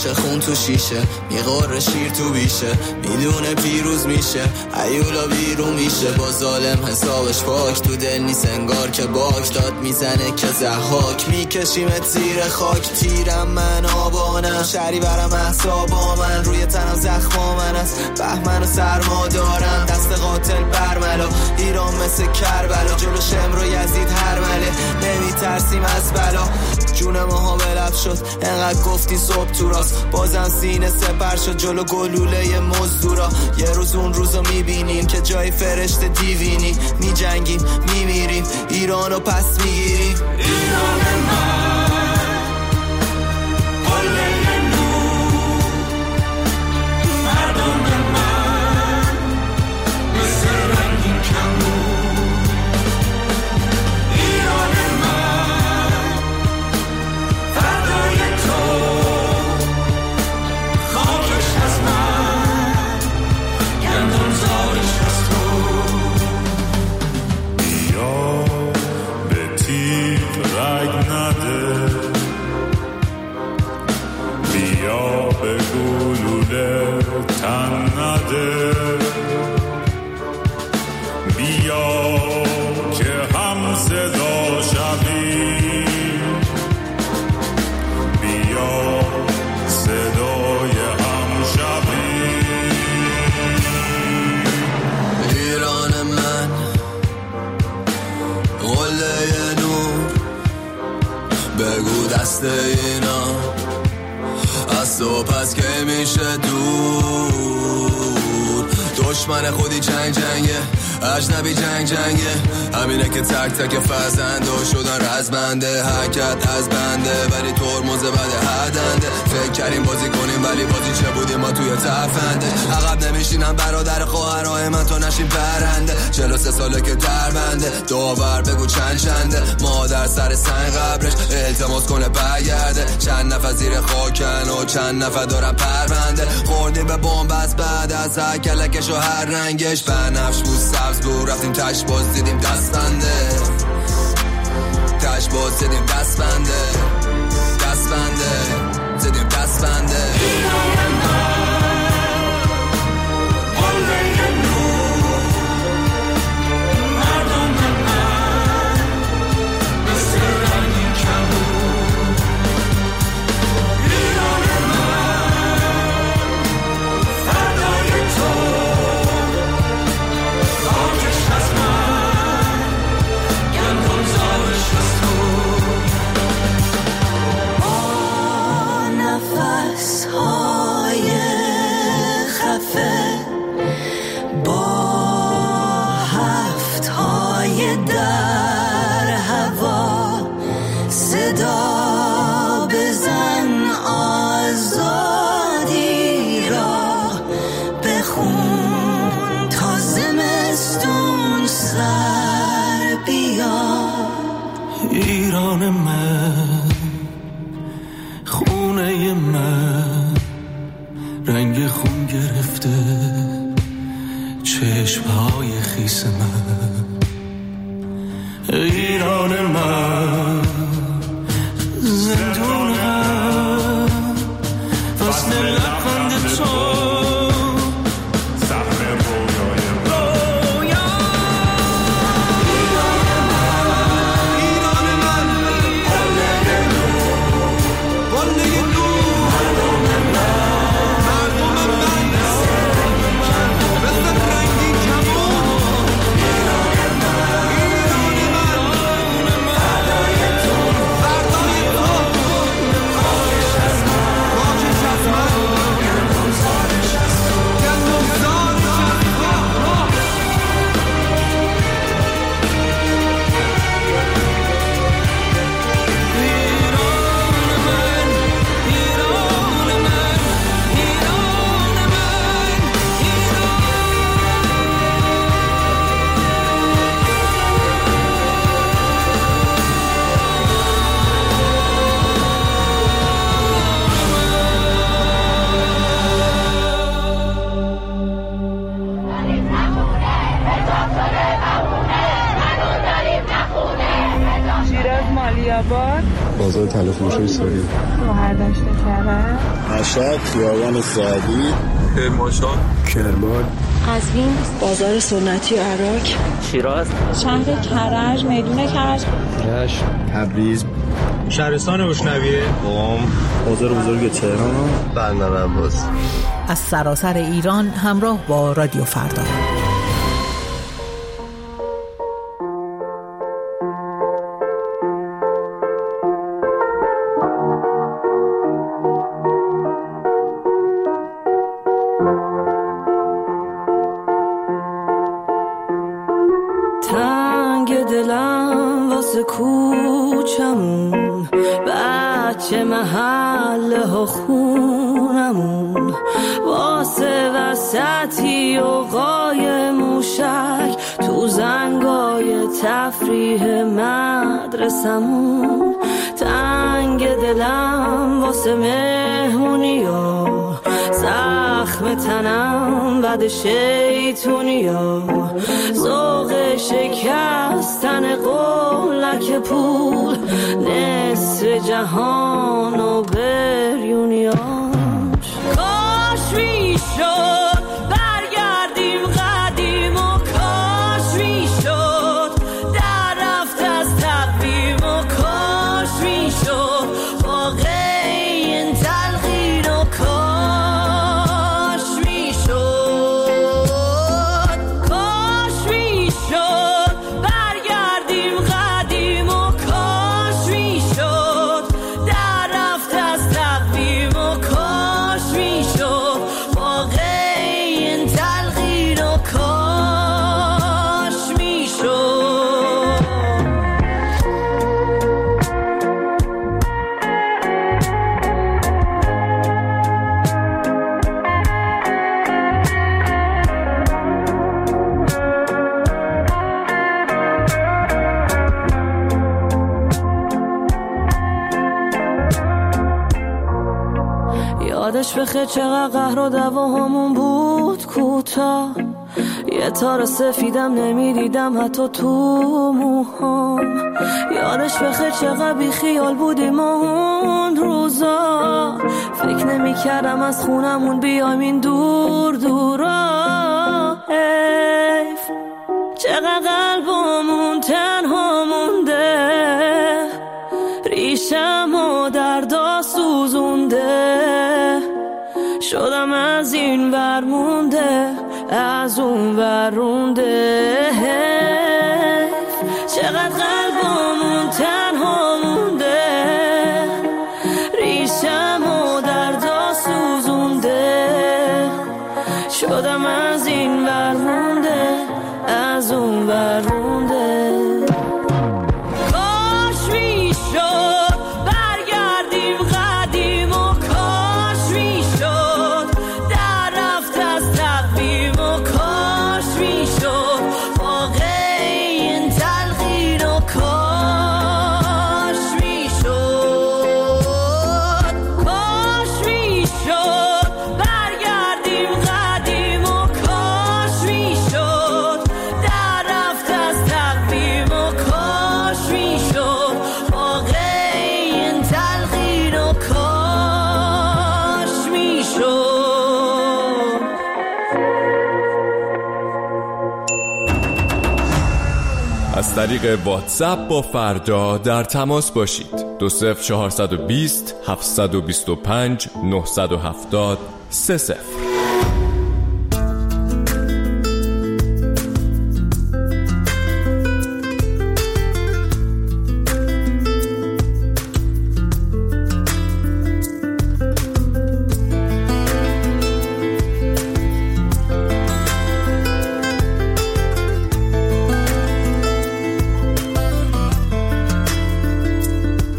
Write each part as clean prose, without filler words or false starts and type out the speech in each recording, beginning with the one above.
باشه خون تو شیشه، میقره شیر تو بیشه، میدونه پیروز میشه، ایولا بیرون میشه، با ظالم حسابش پاک، تو دل نیست انگار که باک داد میزنه که زحاک، میکشیمت زیر خاک، تیرم من آبانم، شری برم احسابا من، روی تنم زخما من است، بهمن و سرما دارم، دست قاتل برملا، ایران مثل کربلا، جلو شمر و یزید هرمله، نمیترسیم از بلا، جون ماها بلب شد، انقدر گفتی صبح تو راست، بازم سینه سپر شد جلو گلوله مزدورا، یه روز اون روزو میبینیم که جای فرشته دیوینی، میجنگیم میمیریم، ایرانو پس میگیریم. ایران من قله نور، مردم من مثل رنگین کمون، ایران من فردای تو، خاکش از من، گندم زارش از تو. بیا به تیغ رگ نده، بیا به گلوله تن نده، بیا که هم صدا شوی، بیا صدای هم شوی. ایران من قله نور، بگو دست اینا از تو پس که میشه دور، دشمن خودی جنگ جنگه، اجنبی جنگ جنگه، همینه که تک تک فرزنده شدن رزمنده، حرکت از بنده ولی ترمز بده هدنده، فکر کردیم بازی کنیم ولی بازی چه بودیم ما توی تفنده، عقب نمیشینم برادر خواهرای من تا نشیم پرنده، 43 ساله که در بنده، داور بگو چند چنده، مادر سر سنگ قبرش التماس کنه برگرده، چند نفر زیر خاکن و چند نفر دارن پرونده، خوردیم به بمب از بعد از هر کلکش و هر رنگش، بنفش بود سبز بود، رفتیم تش باز دیدیم دست بنده، تش باز دیدیم دست بنده، دست بنده دیدیم دست بنده. ایران من قله نور، مردم من مثل رنگین کمون، ایران من فردای تو، خاکش از من، گندم زارش از تو. نفس‌های خفه با هفت‌های در هوا، صدا بزن آزادی را بخون تا زمستون سر بیا. ایران من، خونه من رنگ خون گرفته، چشمهای خیس من، ایران من زندون غم، وصل لبخند تو، بازار طلافروشی ساری، بهرداشت کرد، مشهد، خیابان سعدی، کرمانشاه، کرمان، قزوین، بازار سنتی عراق، شیراز، شهر کرج، میدون کرج، رشت، تبریز، شهرستان اشنویه، قم، بازار بزرگ تهران، بندرعباس. از سراسر ایران همراه با رادیو فردا. تنگ دلم واسه کوچمون، بچه محله ها خونمون، واسه وسطی و قای موشک تو زنگای تفریح مدرسمون. تنگ دلم واسه مهمونیا، زخم تنم بد شیطونیا، ذوق شکستن قولک پول، نصف جهان و بریونیاش. کاش میشد برگردیم قدیم و کاش میشد در رفت از تقویم و کاش میشد واقع این تلقین و کاش میشد. کاش میشد برگردیم قدیم و کاش میشد در رفت از تقویم و کاش میشد واقع این تلقین و کاش میشد. یادش بخیر چقدر قهر و دعواهامون بود کوتاه، یه تار سفیدم نمیدیدم حتی تو موهام. یادش بخیر چقدر بی خیال بودیم اون روزا، فکر نمیکردم از خونمون بیایم این دور دورا. حیف چقدر قلبمون تنها مونده، ریشمو دردا سوزونده، شدم از این ورمونده از اون ورونده. چقدر قلبمون تنها مونده، ریشمو دردا سوزونده، شدم از این ورمونده از اون ورونده. کاش میشد برگردیم قدیم و کاش میشد در رفت از تقویم و کاش میشد واقع این تلقین و کاش میشد. کاش میشد برگردیم قدیم و کاش میشد در رفت از تقویم و کاش میشد واقع این تلقین و کاش میشد. از طریق واتساپ با فردا در تماس باشید. 20420 725 970 30.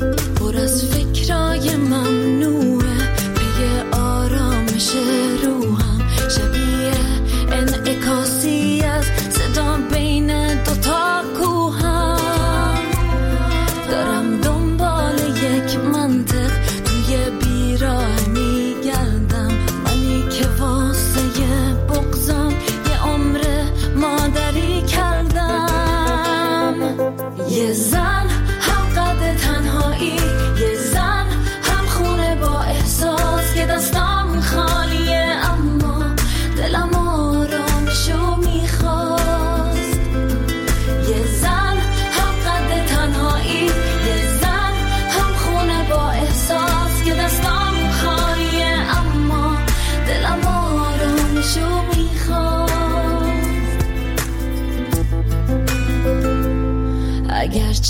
پر از فکرای ممنوعه، پی آرامش روح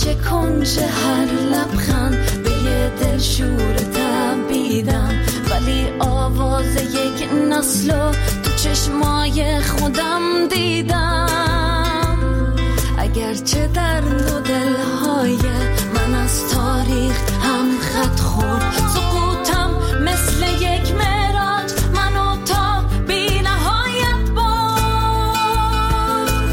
گوشه کنج هر لبخند به یه دل شور تبیدم، ولی آواز یک نسلو تو چشمای خودم دیدم. اگرچه در دو دلهای من از تاریخ هم خط خورد، سقوطم مثل یک معراج منو تا بی نهایت برد.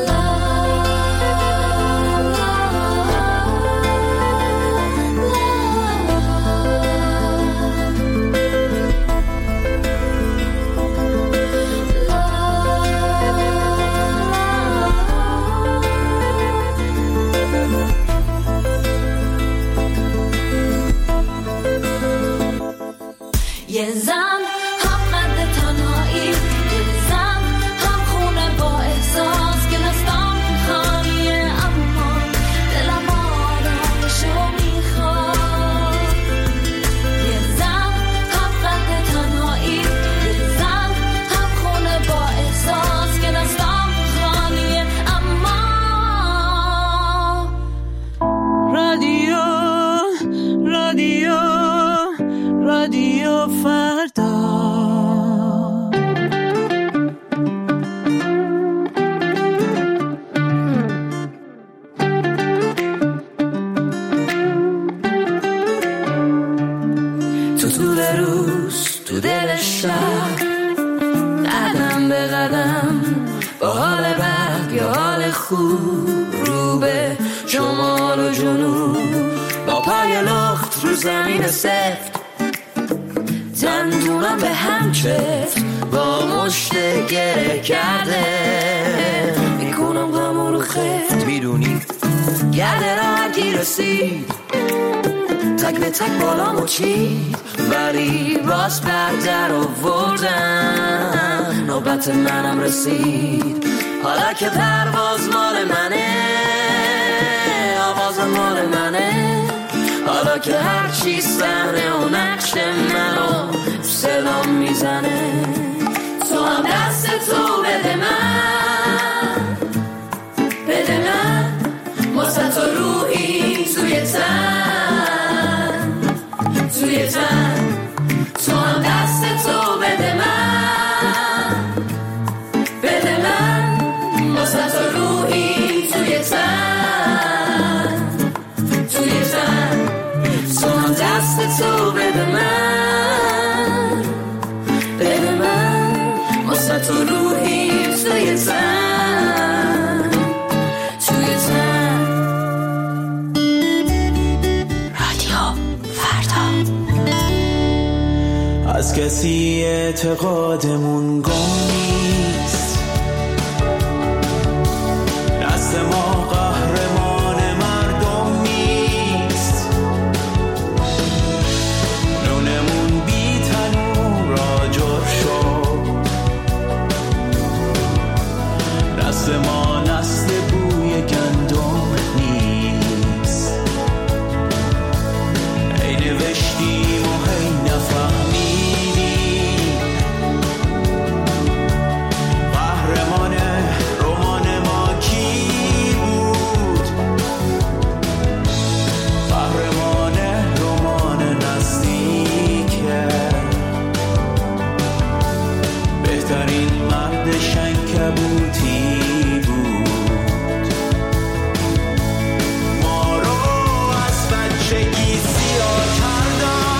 یه زن هم قد تنهایی، یه زن هم خونه با احساس که دستام خالیه اما دلم آرامشو میخواد. یه زن هم قد تنهایی، یه زن هم خونه با احساس که دستام خالیه اما رادیو فردا. تو طول روز تو دل شب، قدم به قدم با حال بد یا حال خوب، رو به شمال و جنوب با پای لخت رو زمین سفت، دندونم به هم چفت با مشت گره کرده، میکنم غم رو خفت. میدونی گرده راحتی رسید، تک به تک بالامو چید، ولی باز بردر آوردم، نوبت منم رسید. حالا که پرواز مال منه، آواز مال منه، حالا که هر چی صحنه و نقش منو صدام میزنه، تو هم دست تو بده من، بده من واسه تو روحی توی تن، توی تن، تو هم دست تو بده من، بده من واسه تو روحی توی تن، توی تن، تو هم دست تو بده من، بده من واسه تو روحی توی تن، توی تن. رادیو فردا. از کسی اعتقادمون گم نیست، دست ما قهرمان مردم نیست، نونمون بی تنور آجر شد، دست ما نسل بوی گندم نیست، ای نوشتیم و هی نفهمیدیم، قهرمان رمان ما کی بود، قهرمان رمان نزدیکه، بهترین مرد شنکبوتی بود، ما رو از بچگی سیاه کردن،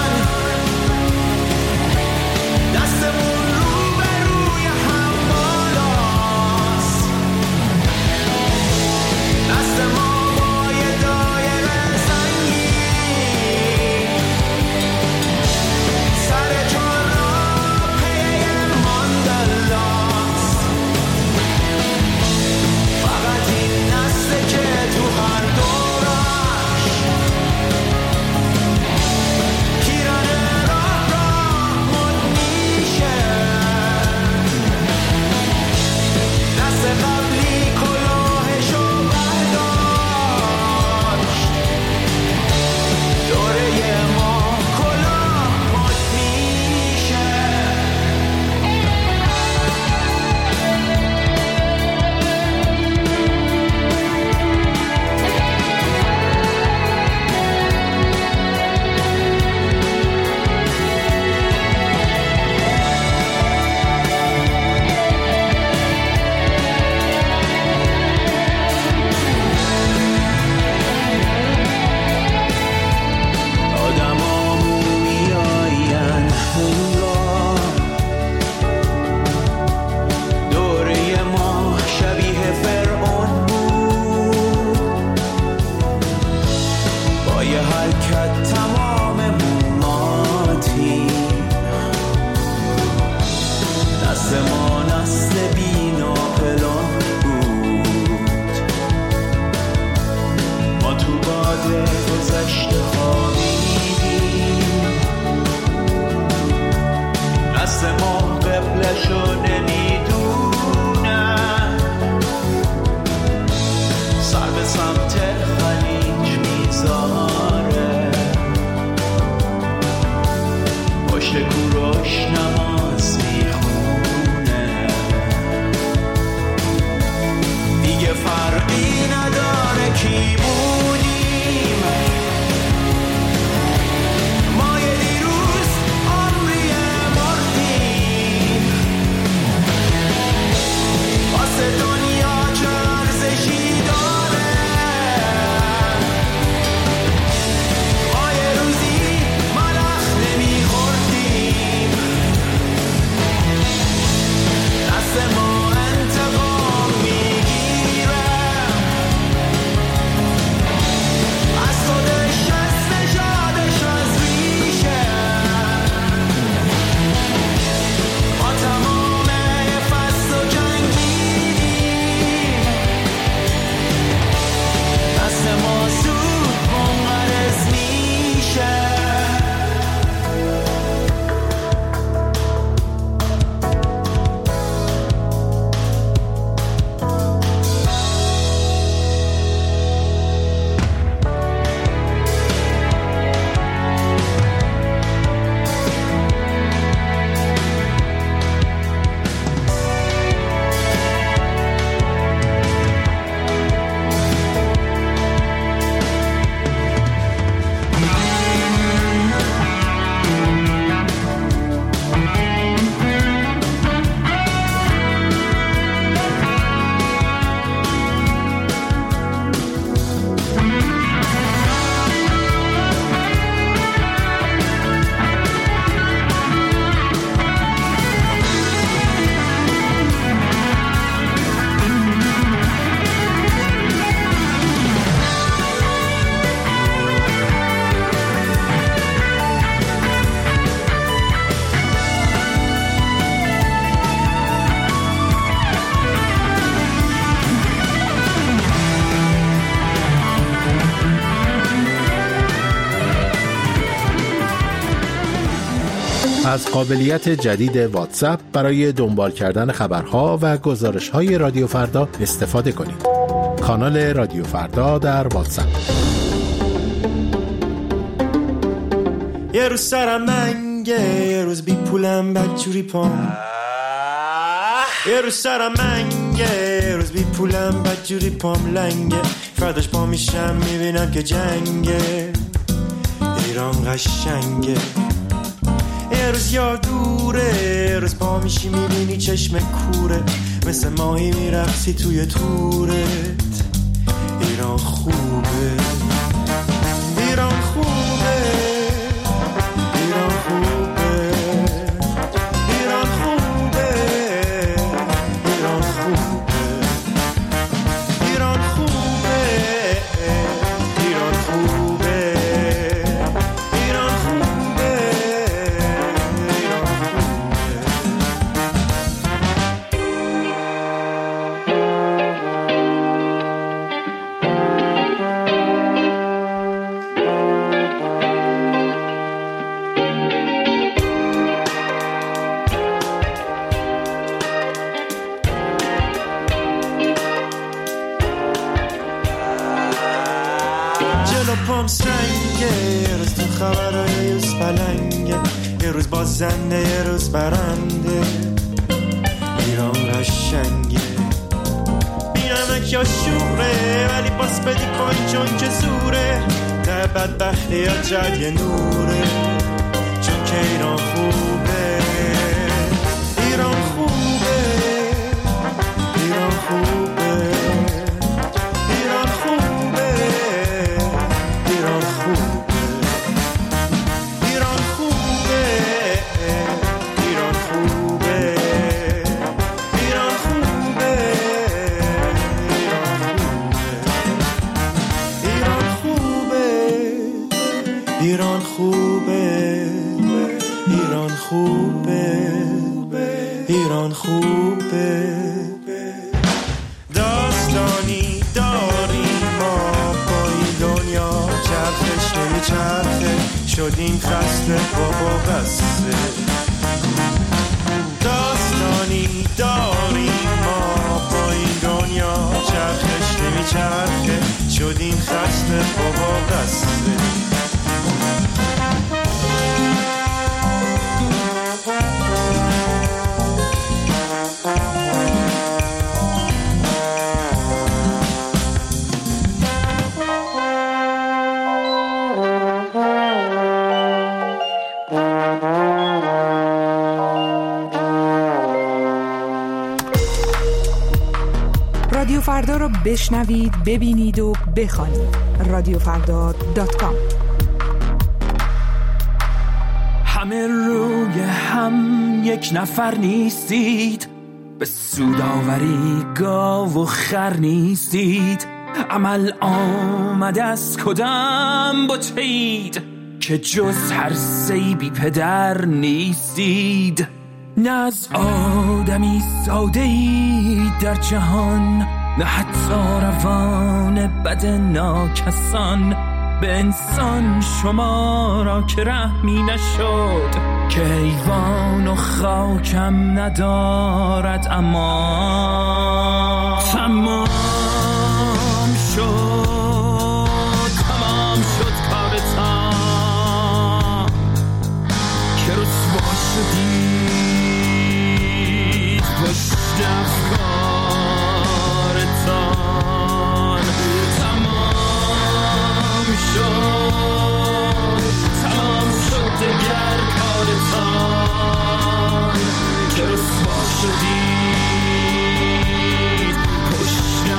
از قابلیت جدید واتساپ برای دنبال کردن خبرها و گزارش‌های رادیو فردا استفاده کنید. کانال رادیو فردا در واتساپ. یه روز سرم منگه، یه روز بی پولم بدجوری پام. یه روز سرم منگه، یه روز بی پولم بدجوری پام لنگه. فرداش پا میشم میبینم که جنگه، ایران قشنگه. یه روز یاد دوره، یه روز پا میشی میبینی چشم کوره، مثل ماهی میرقصی توی تورت. ایران خوبه، ایران خوبه، ایران خوبه، ایران خوبه، ایران خوبه، ایران خوبه، ایران خوبه، ایران خوبه، ایران پام سنگه، یه روز تو خبرهای یوز پلنگه، یه روز بازنده، یه روز برنده. ایران قشنگه، بینمک یا شوره، ولی باز بدی پایین چون که زوره. ته بدبختی یا جد یه نوره، چون که ایران خوبه، ایران خوبه، ایران خوبه، ایران خوبه، ایران خوبه، ایران خوبه، ایران خوبه، ایران خوبه، ایران خوبه، ایران خوبه، ایران خوبه، ایران خوبه. داستانی داریم ما با این دنیا، چرخش نمیچرخه، شدیم خسته بابا بسته. داستانی داریم ما با این دنیا، چرخش نمیچرخه، شدیم خسته بابا بسته. رادیو فردا رو بشنوید، ببینید و بخوانید. رادیوفردا.com. همه روی هم یک نفر نیستید، به سوداوری گاو و خر نیستید. عمل آمد از کدام بتید، که جز هر سیبی پدر نیستید. نه از آدمی ساده ای در جهان، نه حتی روان بد ناکسان. به انسان شما را که رحمی نشد، که حیوان و خاکم ندارد اما. تمام شد کارتان، که رسوا شدید پشت افکارتان. تمام شد دگر کارتان، که رسوا شدید پشت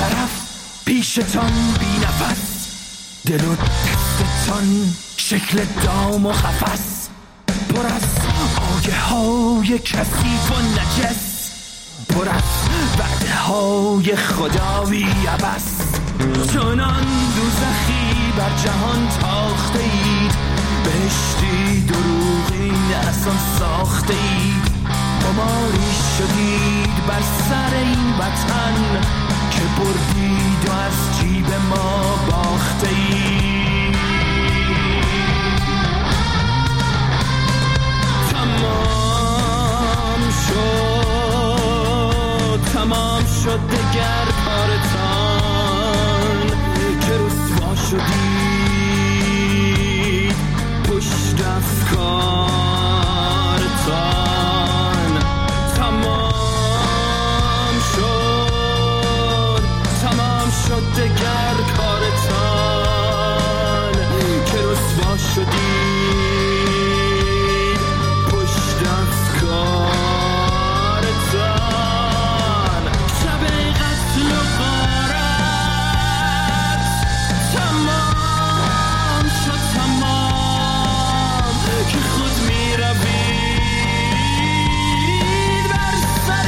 طرف پیشتان بی نفس، دل و دستتان شکل دام و خفس، پر از آگه های کثیف و نجس، پر از وعده های خدایی عبس. چنان دوزخی بر جهان تاخته اید، بهشتی دروغین اصلا ساخته اید. قماری شدید بر سر این وطن که بردید و از جیب ما باخته اید. تمام شد دگر کارتان که رسوا شدید پشت افکارتان. تمام شد دگر کارتان که رسوا شدید پشت افکارتان. شب قتل و غارت تمام شد، تمام که خود می روید بر سر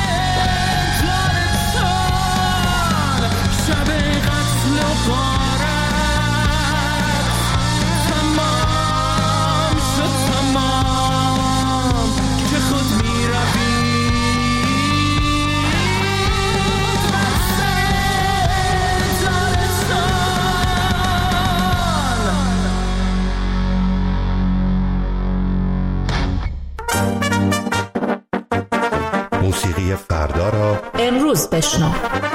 کارتان. شب قتل و غارت تمام شد، تمام که خود می روید بر سر تارستان. موسیقی فردا را امروز بشنو.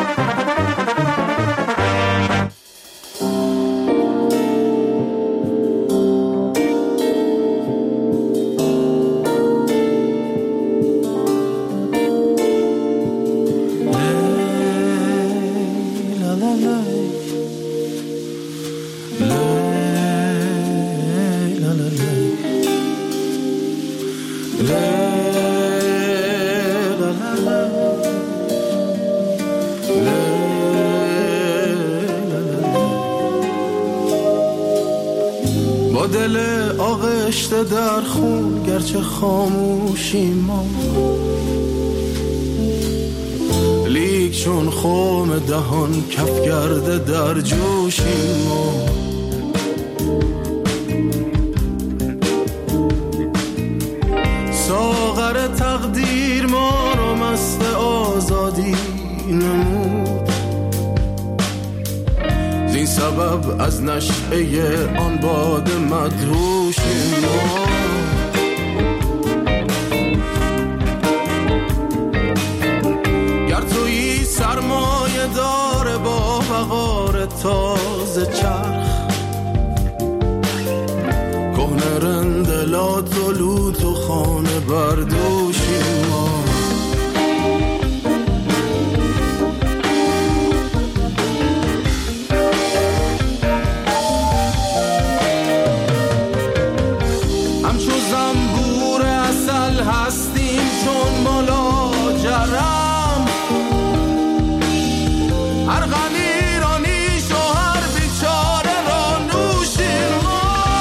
با دل آغشته در خون گرچه خاموشی ما، لیک چون خم دهان کف کرده در جوشی ما. ساغر تقدیر ما رو مست آزادی نمود، زین سبب از نشعه آن باد مدهوش ما. گر تویی سرمایه داره با وقار تازه چرخ، کهنه رندلات و لوت و خانه بردوشی ما. همچو زنبور اصل هستیم چون ملاجرم، هر غم ایرانیش و هر بیچاره را نوشیم ما.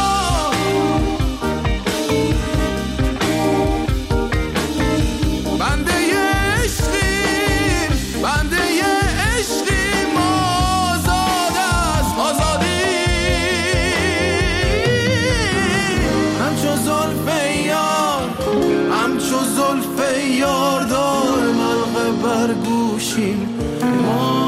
بنده عشقیم، بنده عشقیم، آزاد از آزادی. همچو زلف یار، همچو زلف یار دائم حلقه بر گوشیم ما.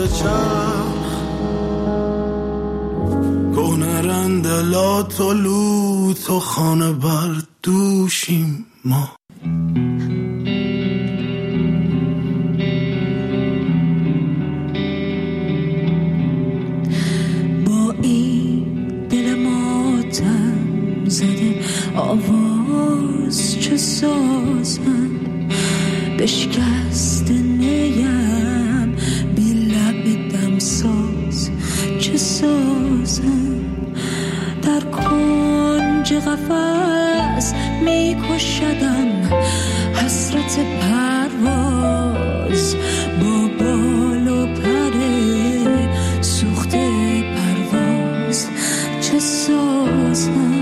چرخ گونرند لات و لوت و خانه بر دوشیم ما. با این دل ماتم زده آواز چه سازم بشکست نیم بی لب دمساز چه سازم در کنج قفس میکشدم حسرت پرواز با بال و پر سوخته پرواز چه سازم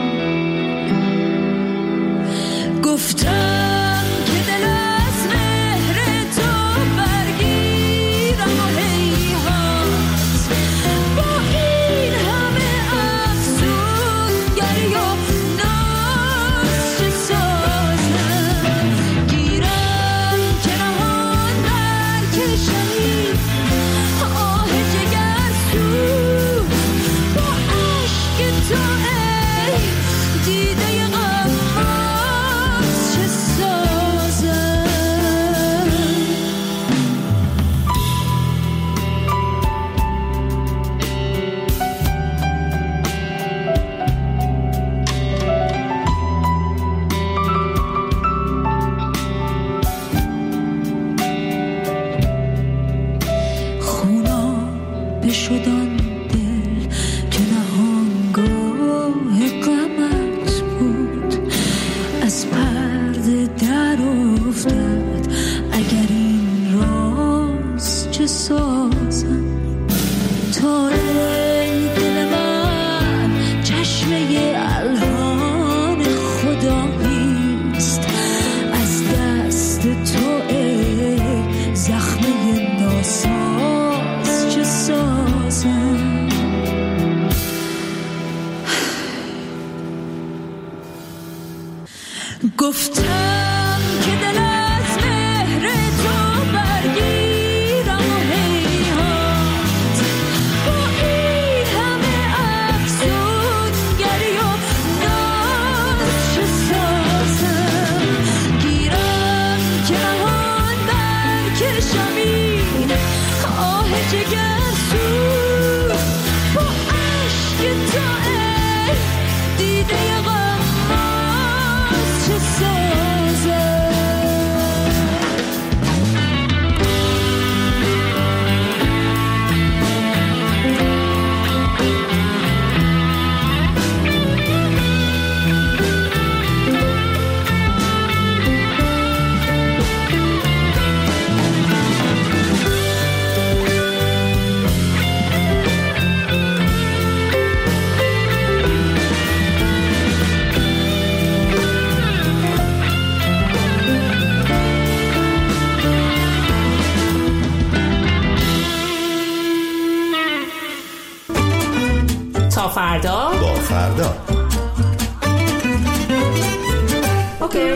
گفتم که دل از مهر تو برگیرم و هیهات با این همه افسونگری و ناز چه سازم گیرم که نهان برکشمی آه جگرسو با عشق تو ای دیده غماز چه سازم خونا بشدان دل که نهانگاه غمت بود از پرده در افتاد اگر این راز چه سازم تا ای دل من چشمه الهان خداییست از دست تو ای زخمه ناساز چه سازم گفتم که دل از مهر تو برگیرم و هیهات با این همه افسونگری و ناز چه سازم گیرم که نهان برکشمی آه جگرسو با عشق تو ای دیده غماز چه سازم تا فردا با فردا اوکی.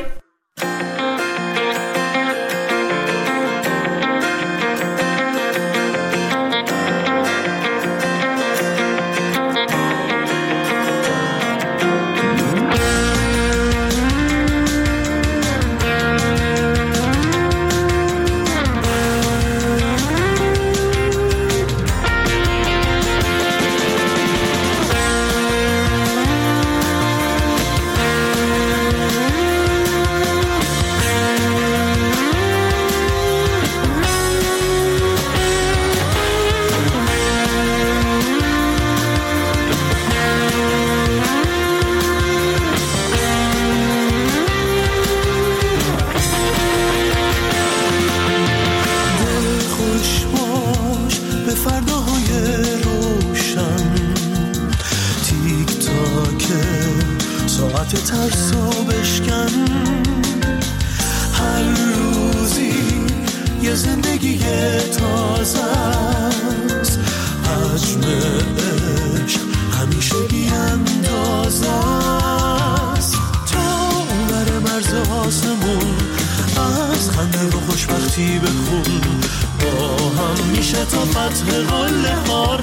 ترسو بشکن هر روزی یه زندگی تازه است حجم عشق همیشه بی‌اندازه است تا بر مرز آسمون از خنده و خوشبختی بخون با هم هم میشه تا فتح قله ها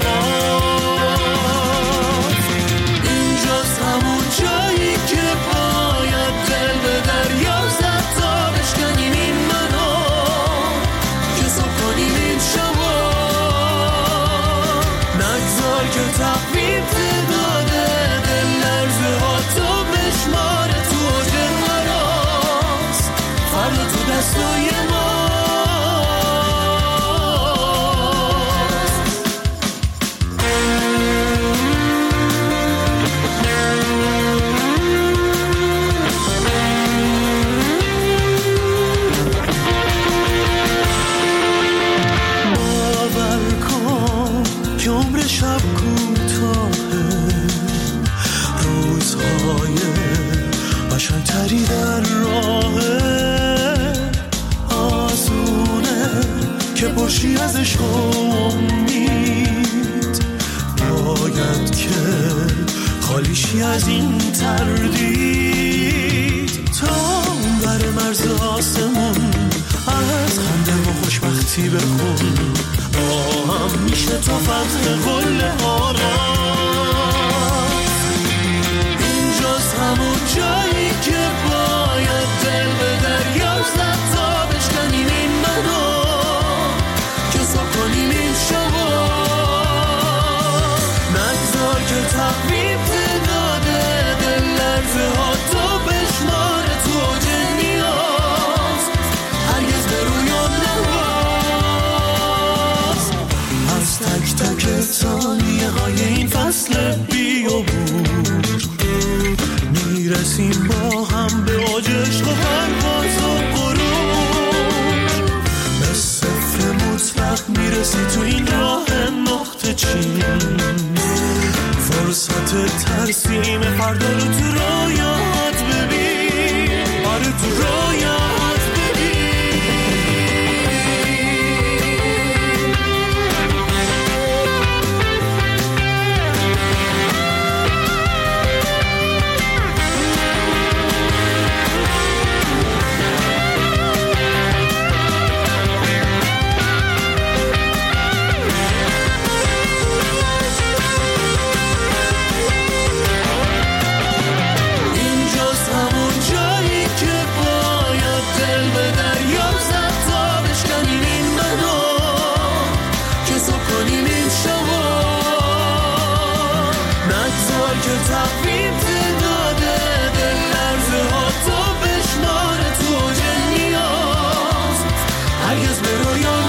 رفت. اینجاست همون جایی که باید دل به دریا زد تا بشکنیم این منو که صبح کنیم این شما. نگذار که تقویم تعداده دل لرزه ها تو بشماره تو اوج مراست. فردا تو دستای ما شب کوتاهه، روزهای قشنگ‌تری در راهه، آسونه که پرشی از عشق و امید، باید که خالیشی از این تردید. تا بر مرز آسمون از خنده و خوشبختی بخون، با هم میشه تا فتح قله ها رفت. اینجاست همون جایی که باید دل به دریا زد تا بشکنیم این منو که صبح کنیم این شما. نگذار که تقویم تعداده دل لرزه ها تو بشماره تو اوج نیاز، هرگز به رویان تک تک ثانیه های این فصل بیابور میرسیم با هم به اوج عشق و پرواز و غرور. به صفر مطلق میرسی تو این راه نقطه چین، فرصت ترسیم فردا رو تو رویات ببین، آره تو رویات ببین. تقویم تعداده دل لرزه ها تو بشماره تو اوج نیاز، هرگز به رویان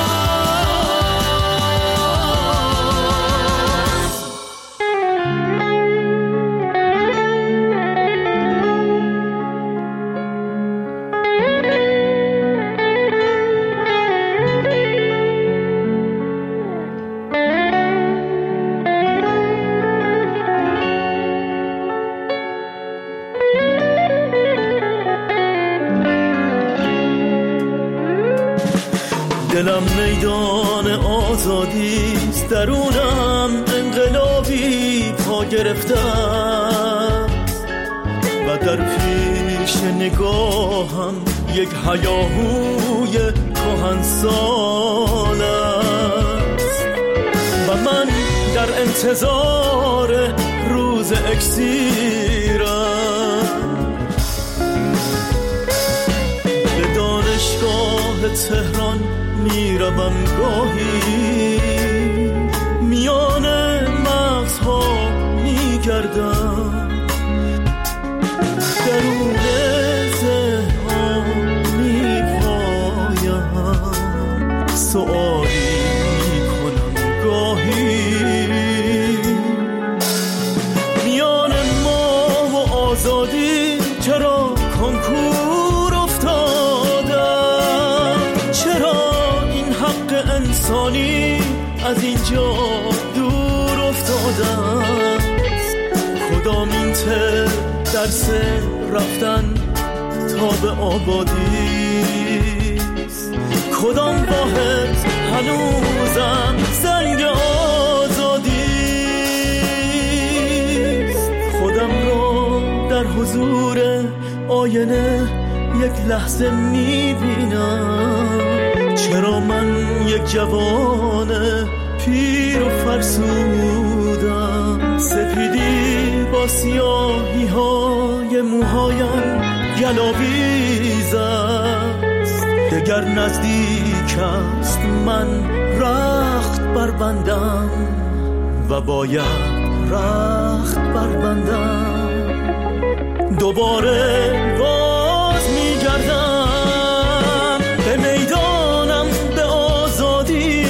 دلم میدان آزادیست، درونم انقلابی پا گرفتم و در پیش نگاهم یک هیاهوی کهنسال است و من در انتظار روز اکسیرم. به دانشگاه تهران میروم گاهی، میان مغزها میگردم، درون ذهنها میپایم، سؤالی میکنم گاهی. میان ما و آزادی چرا کنکور افتادم؟ چرا انسانی از اینجا دور افتادم؟ کدام این درس رفتن تا به آبادیست؟ کدام واحد هنوزم زنگ آزادیست؟ خودم را در حضور آینه یک لحظه میبینم، چرا من یک جوان پیر و فرسودم، سپیدی با سیاهی های موهایم گلاویز است. دگر نزدیک است من رخت بربندم و باید رخت بربندم. دوباره باز میگردم به میدانم، به آزادی،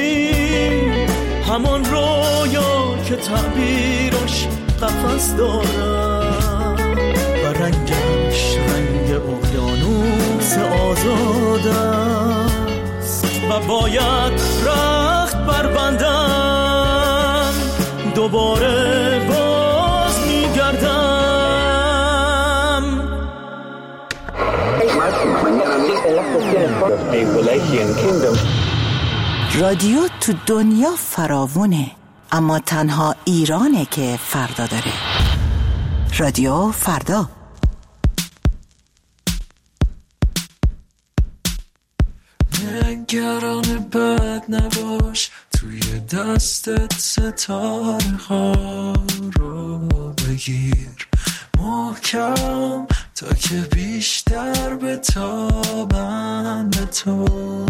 همان رویا که تعبیرش قفس دارم و رنگش رنگ اقیانوس آزاد است و باید رخت بربندم. دوباره باز میگردم. رادیو تو دنیا فراوونه، اما تنها ایرانه که فردا داره. رادیو فردا. نگران بد نباش، توی دستت ستاره ها رو بگیر محکم تا که بیشتر بتابن به تو.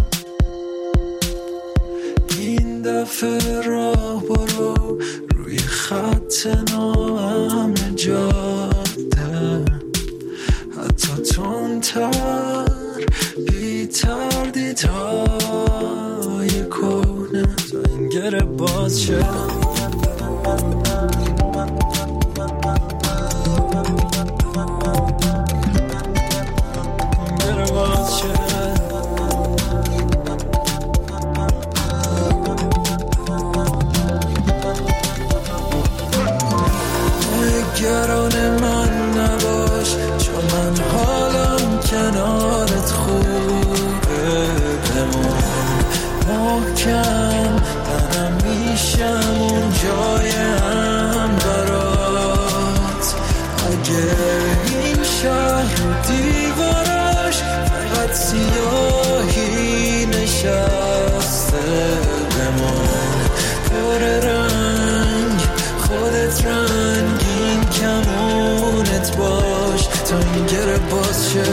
این دفعه راه برو روی خط ناامن جاده، حتی تندتر بی تردیدهای کهنه تا این گره باز شه. نگران من نباش، چون من حالم کنارت خوبه. بمون محکم، منم میشم اون جای هم برات. اگه این شهر دیوارش فقط سیاهی نشسته، بمون پر رنگ، خودت رنگین کمونت باش تا این گره باز شه.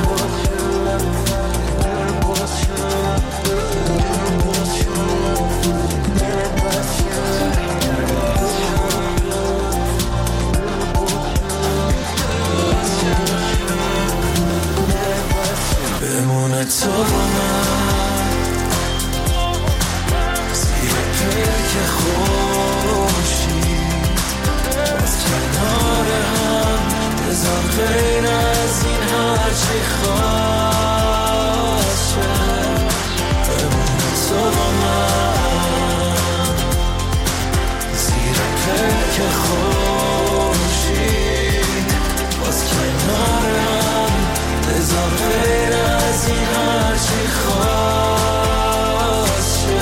بمونه تو با من زیر پلک خورشید، باز کنار هم بذار غیر از این هرچی خواست شه. بمونه تو با من زیر پلک خورشید، باز کنار هم بذار غیر از این هرچی خواست شه.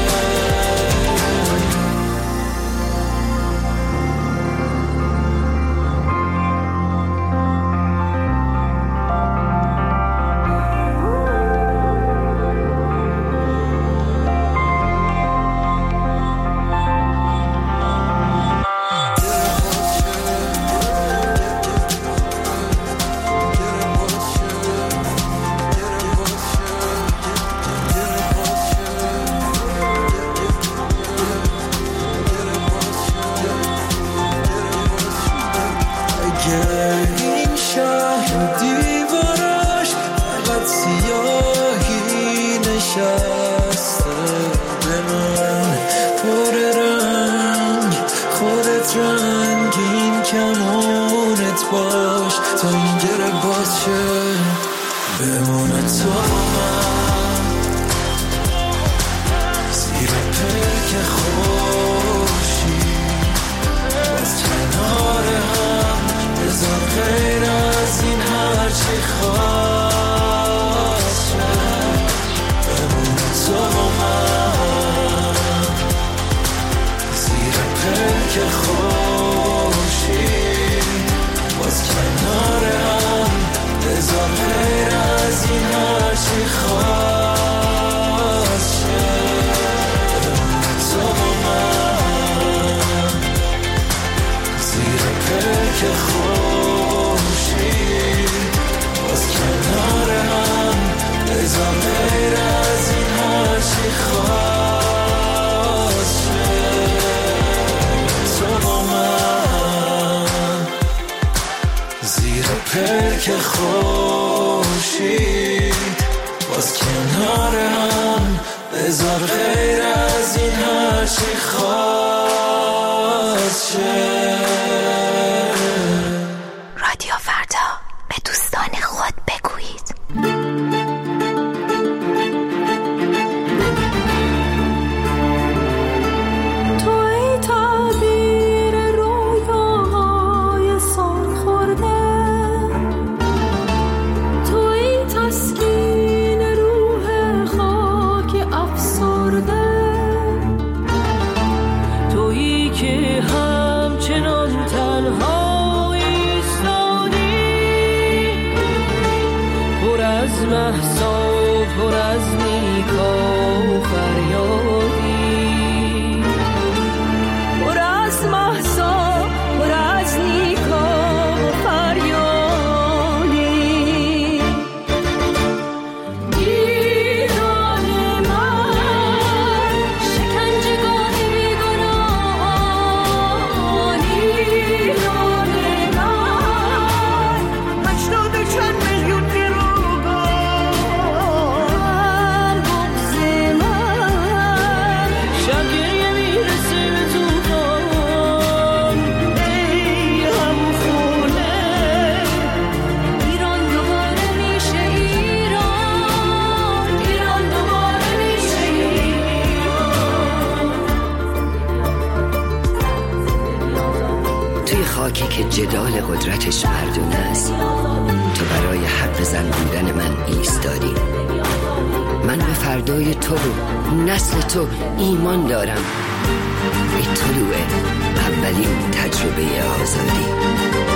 این شهر دیوارش فقط سیاهی نشسته، به من پر رنگ، خودت رنگین کمونت باش تا این گره باز شه. بمونه تو من زیر پلک خورشید، باز کنار هم بذار غیر از این هرچی خواست شه. بمونه تو من زیر پلک خورشید، باز کنار هم بذار غیر از این هرچی خواست پلک خورشید باز کنار هم بذار غیر از این هر چی خواست تو با من زیر پلک خورشید باز کنار هم بذار غیر از این هر چی خواست رادیو فردا به دوستان خود بگویید. پر از نیکا و فریادی پر از محسا پر از نیکا و فریادی ایران من شکنجهگاه بیگناهان ایران من 80 چند میلیون خاکی که جدال قدرتش مردونه است تو برای حق زن بودن من ایستادی. من به فردای تو و نسل تو ایمان دارم. ای طلوع اولین تجربه آزادی.